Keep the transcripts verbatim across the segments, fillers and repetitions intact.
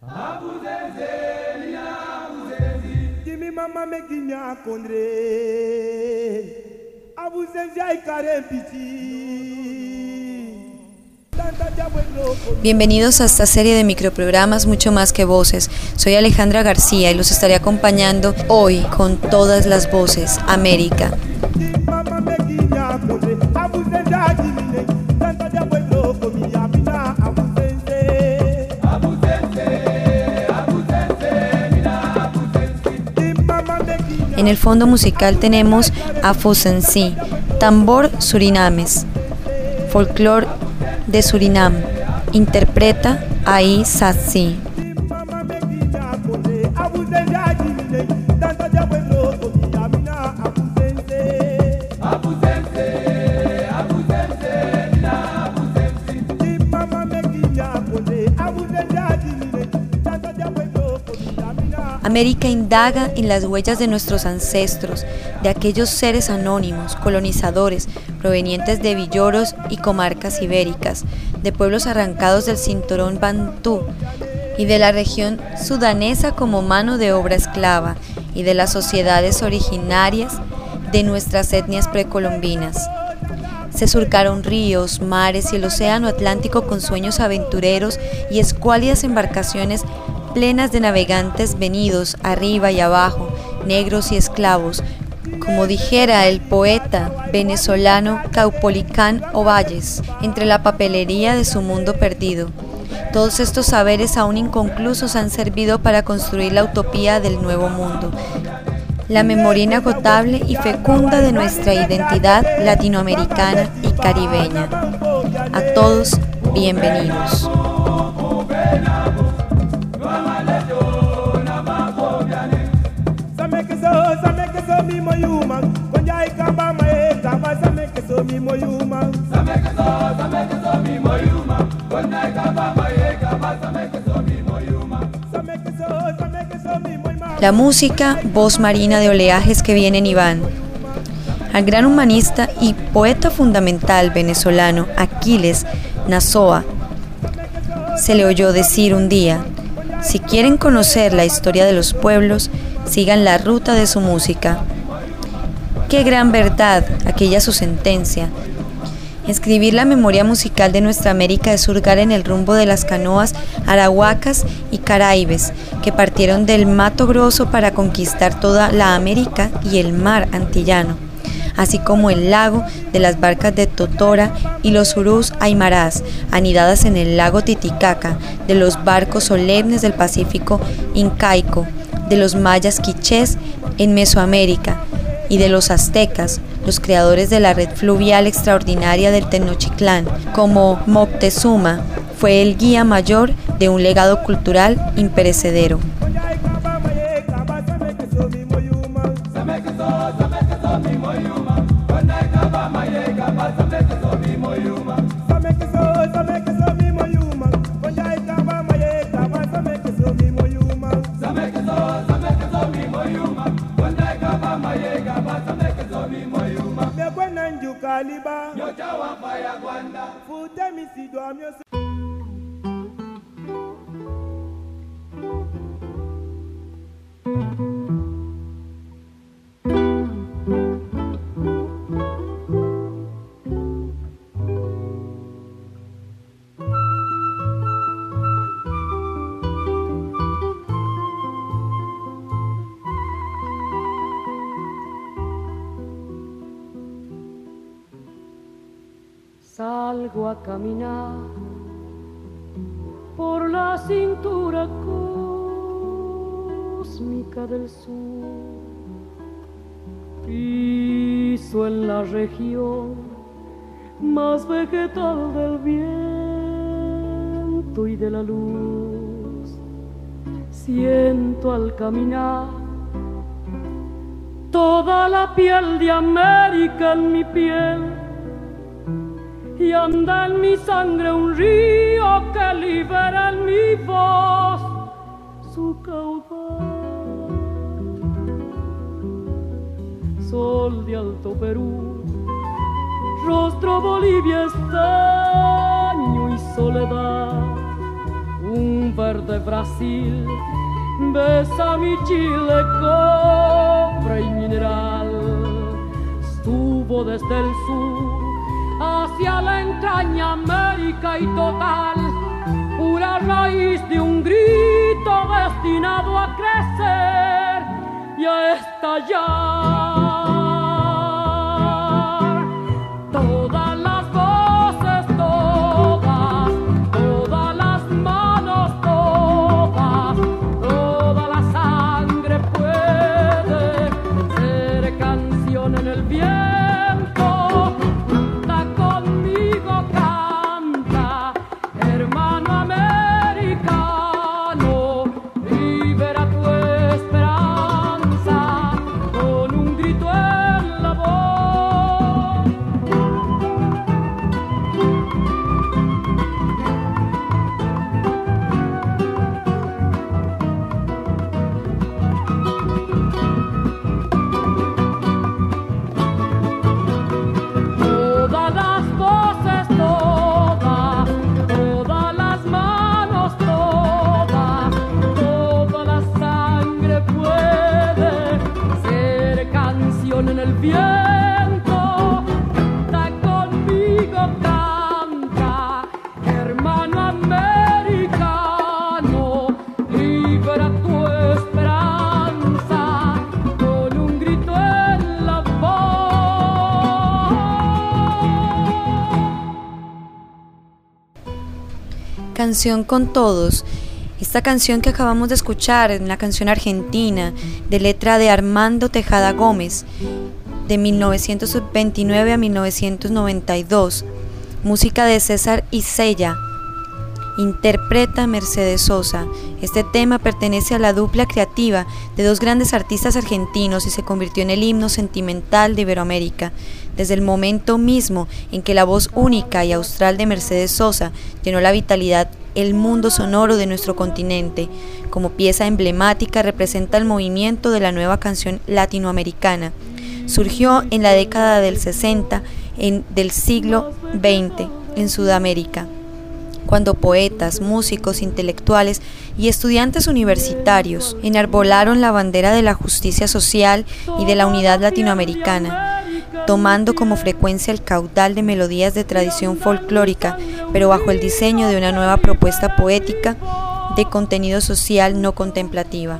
Bienvenidos a esta serie de microprogramas Mucho Más que Voces. Soy Alejandra García y los estaré acompañando hoy con todas las voces, América. En el fondo musical tenemos Afusensi, tambor surinames, folclor de Surinam, interpreta Ai Satsi. América indaga en las huellas de nuestros ancestros, de aquellos seres anónimos, colonizadores, provenientes de villoros y comarcas ibéricas, de pueblos arrancados del cinturón bantú y de la región sudanesa como mano de obra esclava, y de las sociedades originarias de nuestras etnias precolombinas. Se surcaron ríos, mares y el océano Atlántico con sueños aventureros y escuálidas embarcaciones plenas de navegantes venidos arriba y abajo, negros y esclavos, como dijera el poeta venezolano Caupolicán Ovalles, entre la papelería de su mundo perdido. Todos estos saberes aún inconclusos han servido para construir la utopía del nuevo mundo, la memoria inagotable y fecunda de nuestra identidad latinoamericana y caribeña. A todos, bienvenidos. La música, voz marina de oleajes que vienen y van. Al gran humanista y poeta fundamental venezolano Aquiles Nazoa se le oyó decir un día: si quieren conocer la historia de los pueblos, sigan la ruta de su música. Qué gran verdad aquella su sentencia. Escribir la memoria musical de nuestra América es hurgar en el rumbo de las canoas arahuacas y caraibes que partieron del Mato Grosso para conquistar toda la América y el mar antillano, así como el lago de las barcas de Totora y los urús aymarás, anidadas en el lago Titicaca, de los barcos solemnes del Pacífico incaico, de los mayas quichés en Mesoamérica, y de los aztecas, los creadores de la red fluvial extraordinaria del Tenochtitlán, como Moctezuma fue el guía mayor de un legado cultural imperecedero. Salgo a caminar por la cintura cósmica del sur, piso en la región más vegetal del viento y de la luz. Siento al caminar toda la piel de América en mi piel, y anda en mi sangre un río que libera en mi voz su caudal. Sol de Alto Perú, rostro Bolivia estaño y soledad, un verde Brasil besa mi Chile, cobre y mineral. Estuvo desde el sur hacia la entraña América y total, pura raíz de un grito destinado a crecer y a estallar. Todas las voces, todas, todas las manos, todas, toda la sangre puede ser canción en el viento. En el viento, canta conmigo, canta, hermano americano, libera tu esperanza con un grito en la voz. Canción con todos. Esta canción que acabamos de escuchar, una canción argentina, de letra de Armando Tejada Gómez, de mil novecientos veintinueve a mil novecientos noventa y dos, música de César Isella, interpreta Mercedes Sosa. Este tema pertenece a la dupla creativa de dos grandes artistas argentinos y se convirtió en el himno sentimental de Iberoamérica, desde el momento mismo en que la voz única y austral de Mercedes Sosa llenó la vitalidad el mundo sonoro de nuestro continente. Como pieza emblemática representa el movimiento de la nueva canción latinoamericana. Surgió en la década del sesenta en, del siglo veinte en Sudamérica, cuando poetas, músicos, intelectuales y estudiantes universitarios enarbolaron la bandera de la justicia social y de la unidad latinoamericana, tomando como frecuencia el caudal de melodías de tradición folclórica, pero bajo el diseño de una nueva propuesta poética de contenido social no contemplativa.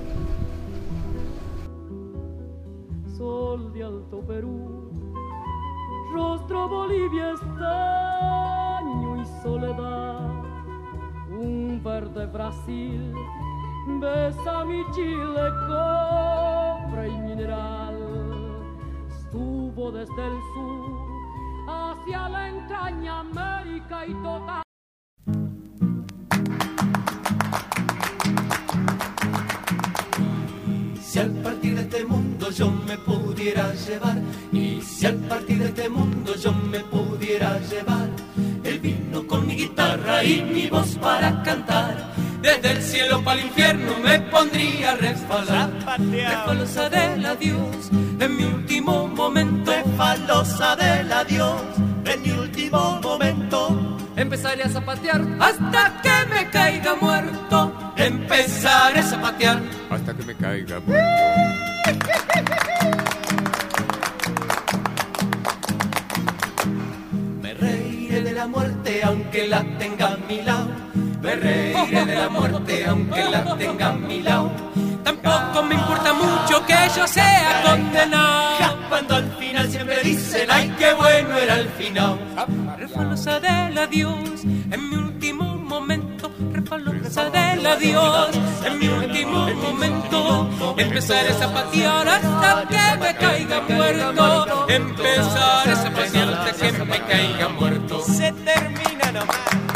Sol de Alto Perú, rostro Bolivia, estaño y soledad, un verde Brasil besa mi Chile, cobre y mineral. Estuvo desde el sur hacia la entraña América y total. Si al partir de este mundo yo me pudiera llevar, y si al partir de este mundo yo me pudiera llevar el vino con mi guitarra y mi voz para cantar, desde el cielo para el infierno me pondría a resbalar. Refalosa del adiós en mi último momento, refalosa del adiós en mi último momento. Empezaré a zapatear hasta que me caiga muerto. Empezaré a zapatear hasta que me caiga muerto. Me reiré de la muerte aunque la tenga a mi lado. Me reiré de la muerte aunque la tenga a mi lado. Tampoco me importa mucho que yo sea condenado, cuando al final siempre dicen ay qué bueno era el final. Refalosa del adiós en mi último momento, refalosa del adiós en mi último momento. Empezaré a zapatear hasta que me caiga muerto. Empezaré a zapatear hasta que me caiga muerto. Se termina nomás.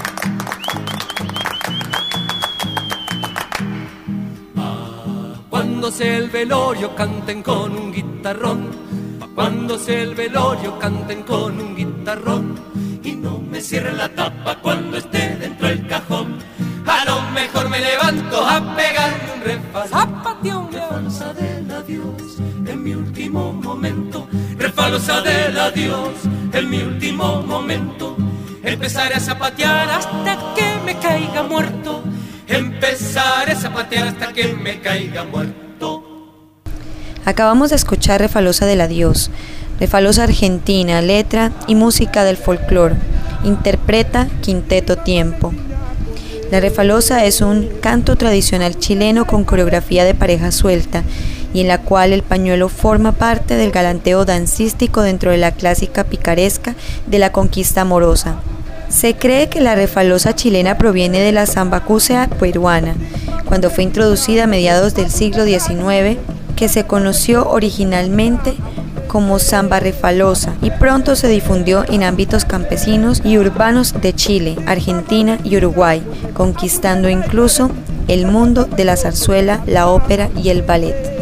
Cuando sea el velorio canten con un guitarrón, cuando sea el velorio canten con un guitarrón, y no me cierren la tapa cuando esté dentro del cajón. A lo mejor me levanto a pegarme un refalón. Zapateo, refalosa del adiós en mi último momento, refalosa del adiós en mi último momento. Empezaré a zapatear hasta que me caiga muerto. Empezaré a zapatear hasta que me caiga muerto. Acabamos de escuchar Refalosa del Adiós, Refalosa Argentina, letra y música del folclore. Interpreta Quinteto Tiempo. La refalosa es un canto tradicional chileno con coreografía de pareja suelta y en la cual el pañuelo forma parte del galanteo dancístico dentro de la clásica picaresca de la conquista amorosa. Se cree que la refalosa chilena proviene de la zambacúcea peruana, cuando fue introducida a mediados del siglo diecinueve, que se conoció originalmente como samba refalosa y pronto se difundió en ámbitos campesinos y urbanos de Chile, Argentina y Uruguay, conquistando incluso el mundo de la zarzuela, la ópera y el ballet.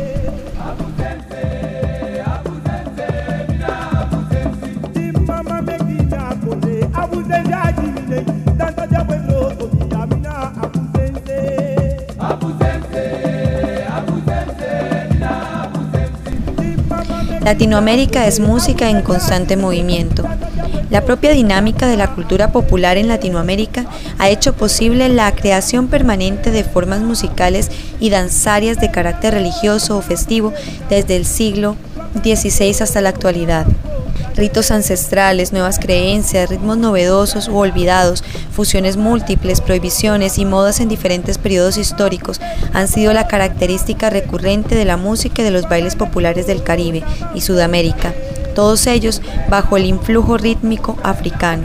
Latinoamérica es música en constante movimiento. La propia dinámica de la cultura popular en Latinoamérica ha hecho posible la creación permanente de formas musicales y danzarias de carácter religioso o festivo desde el siglo dieciséis hasta la actualidad. Ritos ancestrales, nuevas creencias, ritmos novedosos u olvidados, fusiones múltiples, prohibiciones y modas en diferentes periodos históricos han sido la característica recurrente de la música y de los bailes populares del Caribe y Sudamérica, todos ellos bajo el influjo rítmico africano.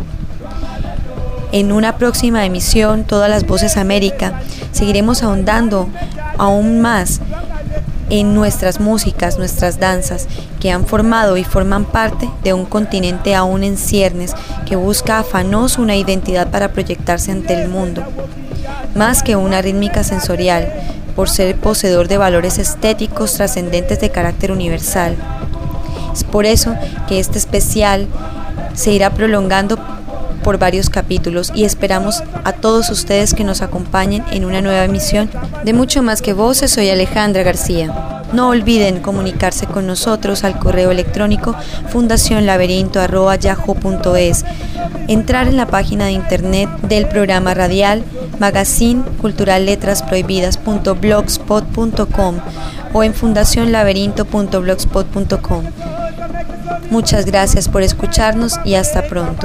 En una próxima emisión, Todas las Voces América, seguiremos ahondando aún más en nuestras músicas, nuestras danzas, que han formado y forman parte de un continente aún en ciernes, que busca afanoso una identidad para proyectarse ante el mundo, más que una rítmica sensorial, por ser poseedor de valores estéticos trascendentes de carácter universal. Es por eso que este especial se irá prolongando por varios capítulos y esperamos a todos ustedes que nos acompañen en una nueva emisión de Mucho Más que Voces. Soy Alejandra García. No olviden comunicarse con nosotros al correo electrónico fundacionlaberinto arroba yahoo punto es, entrar en la página de internet del programa radial magazine cultural letras prohibidas punto blogspot punto com o en fundacionlaberinto punto blogspot punto com. Muchas gracias por escucharnos y hasta pronto.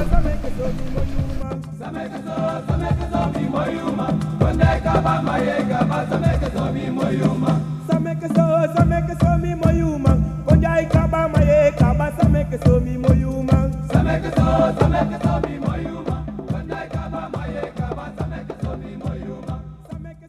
Sameke so, sameke so mi moyu